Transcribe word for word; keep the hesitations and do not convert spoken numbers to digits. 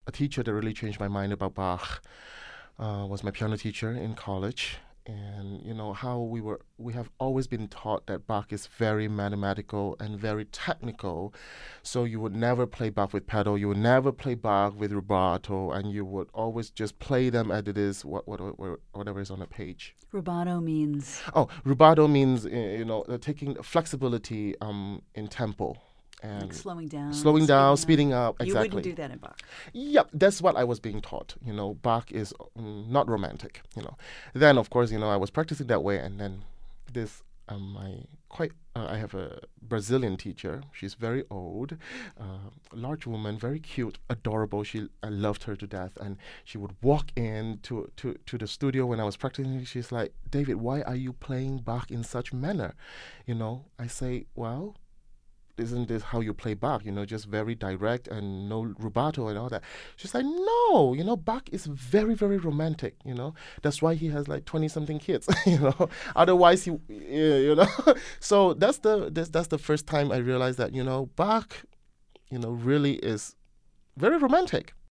a teacher that really changed my mind about Bach uh, was my piano teacher in college. And you know how we were we have always been taught that Bach is very mathematical and very technical, so you would never play Bach with pedal, you would never play Bach with rubato, and you would always just play them as it is, what, what, what whatever is on the page. Rubato means? Oh, rubato means uh, you know uh, taking flexibility um in tempo. And like slowing down, slowing down, speeding speeding up. You Exactly. wouldn't do that in Bach. Yep, that's what I was being taught. You know, Bach is mm, not romantic. You know, then of course, you know, I was practicing that way, and then this um, my quite uh, I have a Brazilian teacher. She's very old, uh, large woman, very cute, adorable. She I loved her to death, and she would walk in to, to, to the studio when I was practicing. She's like, David, why are you playing Bach in such manner? You know, I say, well, isn't this how you play Bach? You know, just very direct and no rubato and all that. She's like, no, you know, Bach is very, very romantic. You know, that's why he has like twenty something kids. You know, otherwise he, yeah, you know. So that's the that's, that's the first time I realized that, you know, Bach, you know, really is very romantic.